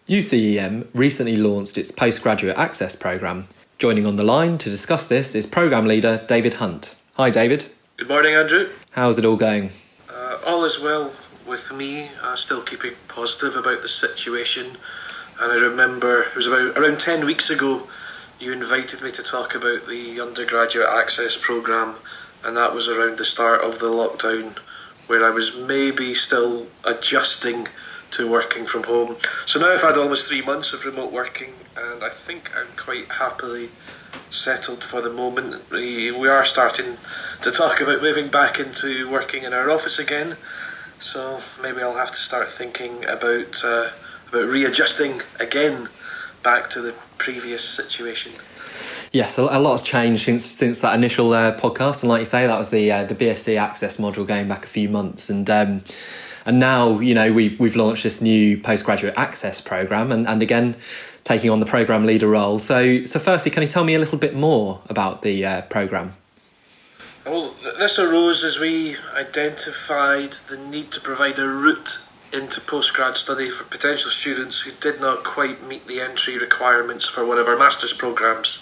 UCEM recently launched its Postgraduate Access programme. Joining on the line to discuss this is programme leader David Hunt. Hi David. Good morning, Andrew. How's it all going? All is well with me, still keeping positive about the situation. And I remember it was around 10 weeks ago you invited me to talk about the Undergraduate Access programme, and that was around the start of the lockdown, where I was maybe still adjusting to working from home. So now I've had almost 3 months of remote working, and I think I'm quite happily settled for the moment. We are starting to talk about moving back into working in our office again, so maybe I'll have to start thinking about readjusting again back to the previous situation. Yes, a lot's changed since that initial podcast, and like you say, that was the BSc Access module going back a few months, and now, you know, we've launched this new Postgraduate Access programme and again, taking on the programme leader role. So firstly, can you tell me a little bit more about the programme? Well, this arose as we identified the need to provide a route into postgrad study for potential students who did not quite meet the entry requirements for one of our master's programmes.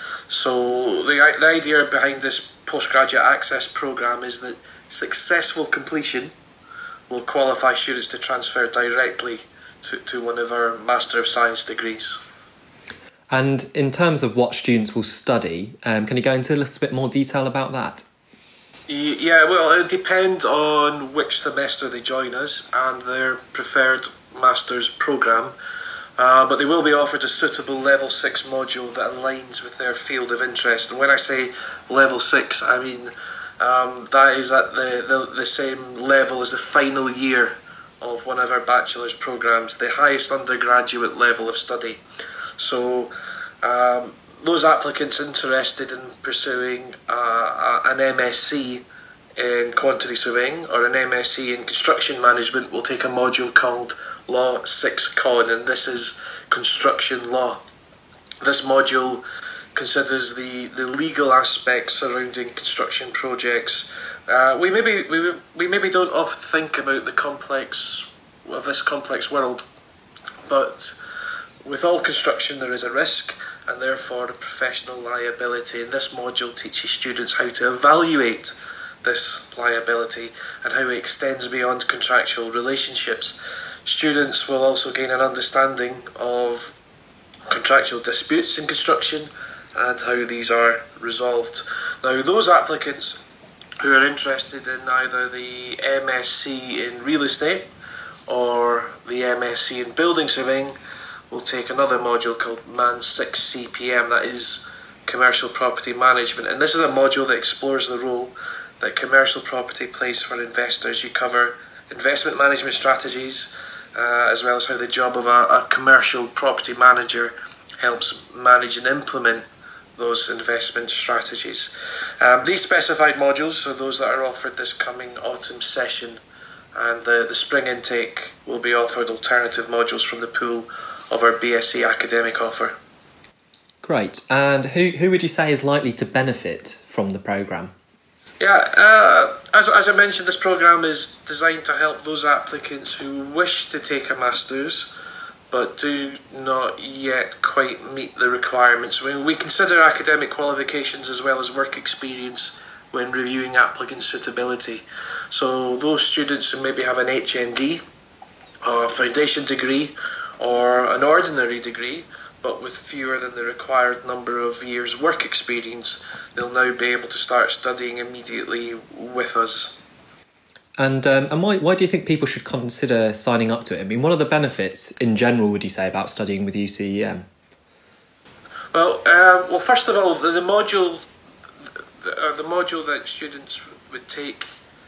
So the idea behind this Postgraduate Access programme is that successful completion will qualify students to transfer directly to one of our Master of Science degrees. And in terms of what students will study, can you go into a little bit more detail about that? Yeah, well, it depends on which semester they join us and their preferred Master's programme, but they will be offered a suitable Level 6 module that aligns with their field of interest. And when I say Level 6, I mean that is at the same level as the final year of one of our bachelor's programmes, the highest undergraduate level of study. So those applicants interested in pursuing an MSc in quantity surveying or an MSc in construction management will take a module called Law 6 Con, and this is construction law. This module considers the legal aspects surrounding construction projects. We maybe don't often think about the complex of this complex world, but with all construction there is a risk and therefore a professional liability, and this module teaches students how to evaluate this liability and how it extends beyond contractual relationships. Students will also gain an understanding of contractual disputes in construction and how these are resolved. Now, those applicants who are interested in either the MSc in real estate or the MSc in building surveying will take another module called Man 6 CPM, that is Commercial Property Management. And this is a module that explores the role that commercial property plays for investors. You cover investment management strategies, as well as how the job of a commercial property manager helps manage and implement those investment strategies. These specified modules are those that are offered this coming autumn session, and the spring intake will be offered alternative modules from the pool of our BSc academic offer. Great. And who would you say is likely to benefit from the programme? Yeah, as I mentioned, this programme is designed to help those applicants who wish to take a Master's but do not yet quite meet the requirements. I mean, we consider academic qualifications as well as work experience when reviewing applicant suitability. So those students who maybe have an HND, a foundation degree, or an ordinary degree, but with fewer than the required number of years work experience, they'll now be able to start studying immediately with us. And why do you think people should consider signing up to it? I mean, what are the benefits in general, would you say, about studying with UCEM? Well, first of all, the module that students would take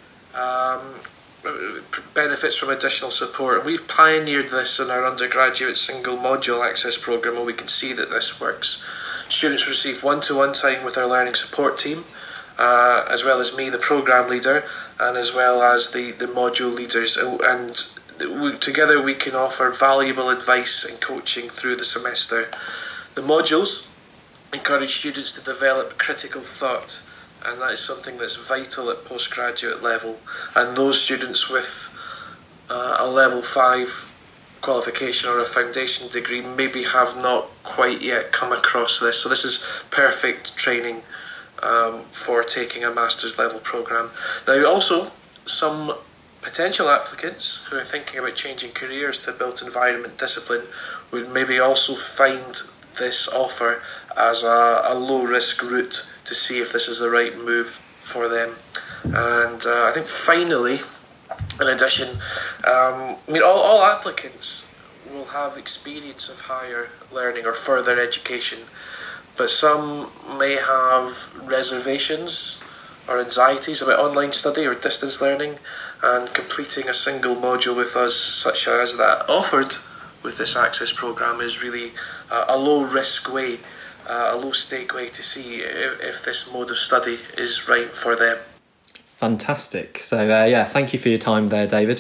benefits from additional support. And we've pioneered this in our undergraduate single module access programme, and we can see that this works. Students receive one-to-one time with our learning support team, as well as me, the programme leader, and as well as the module leaders. And together we can offer valuable advice and coaching through the semester. The modules encourage students to develop critical thought, and that is something that's vital at postgraduate level. And those students with a level 5 qualification or a foundation degree maybe have not quite yet come across this. So this is perfect training for taking a master's level programme. Now also, some potential applicants who are thinking about changing careers to built environment discipline would maybe also find this offer as a low risk route to see if this is the right move for them. And I think finally, in addition, all applicants will have experience of higher learning or further education, but some may have reservations or anxieties about online study or distance learning, and completing a single module with us, such as that offered with this Access programme, is really a low risk way, a low stake way to see if this mode of study is right for them. Fantastic. So thank you for your time there, David.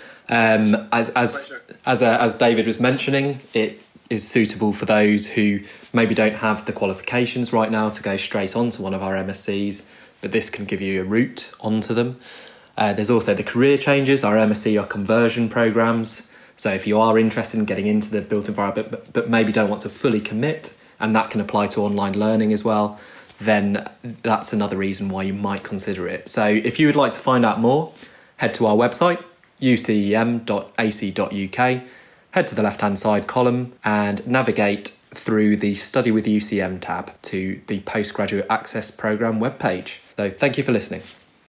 As David was mentioning, it is suitable for those who maybe don't have the qualifications right now to go straight onto one of our MSCs, but this can give you a route onto them. There's also the career changes, our MSc or conversion programmes. So if you are interested in getting into the built environment but maybe don't want to fully commit, and that can apply to online learning as well, then that's another reason why you might consider it. So if you would like to find out more, head to our website, ucem.ac.uk, head to the left-hand side column and navigate through the Study with UCM tab to the Postgraduate Access Programme webpage. So thank you for listening.